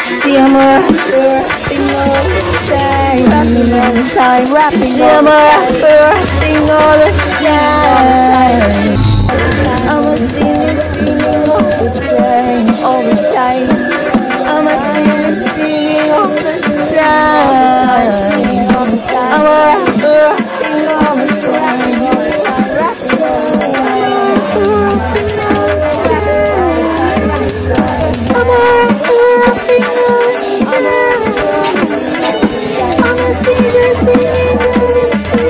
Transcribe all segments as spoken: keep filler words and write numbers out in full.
See, I'm a rapper, rapping all the time, rapping all the time, rapping. See, I'm a rapper, rapping all the time. I'm a singer, singing all the time, all the time. I'm a singer, singing all the time. I'm a rapper, rapping all the time, rapping all the time. I'm a rapper, rapping all the time. I'm a singer, singing all the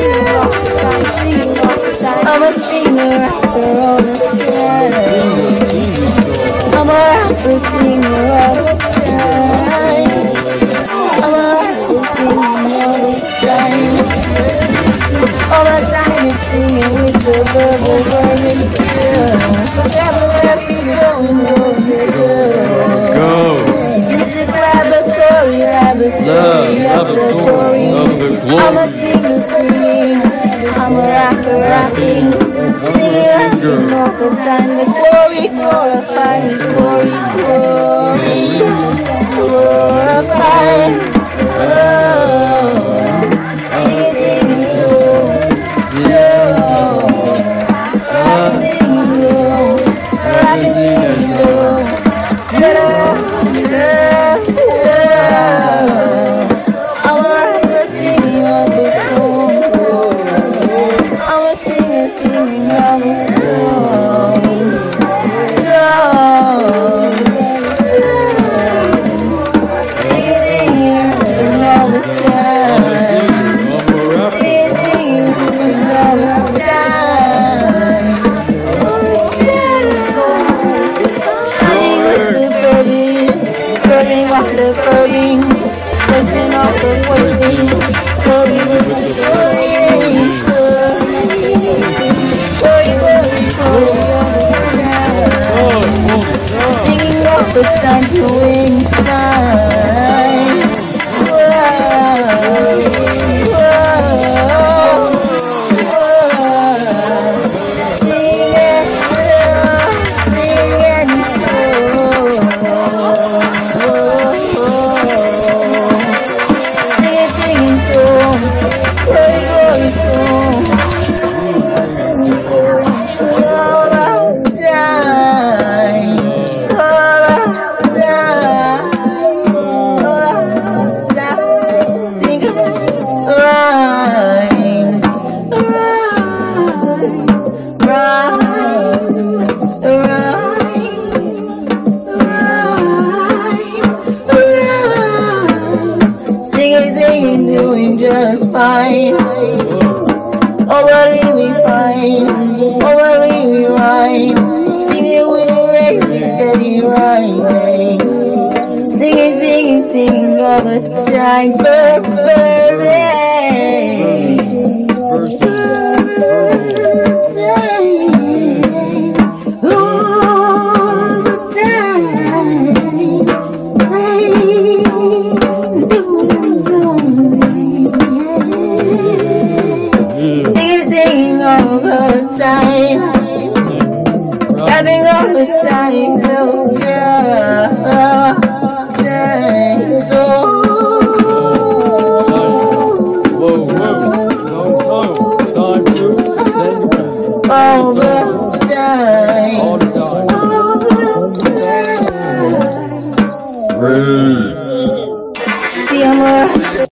time. I'm a singer, rapper all the time. I'm a rapper, singer all the time. I'm a rapper, singing all the time. All the time it's singing with the verbal vermin skill. Vocabulary going over Go. Music laboratory, laboratory, laboratory. I'm a singer singing, I'm a rapper rapping. Singing, rapping all the time. The glory, glorifying, the glory, glory, glorifying. Oh, singing, singing slow, slow. Rapping slow, rapping slow. Love, love, love. I'm a rapper singing all the songs. I'm a singer singing all the songs. Love, singing all the time. Singing all the time. Singing with the birdie, birding off the birding, buzzing off the buzzing, birding with the birding, birding, birding, birding, singing all the time to win time. Whoa, whoa, whoa. Singing slow, singing slow. Singing, singing songs, glory, glory songs. All the time, all the time, all the time. Singing rhyme, rhyme, rhyme, rhyme. Singing, singing, doing just fine. Overly we fine, overly we rhyme. Singing with a very steady rhyme. Singing, singing, singing all the time. Perfect. All the time. Rain, doing something. Singing, singing all the time, rapping all the time, oh yeah, time, so, so, all the time, all the time, Rude. see I'm a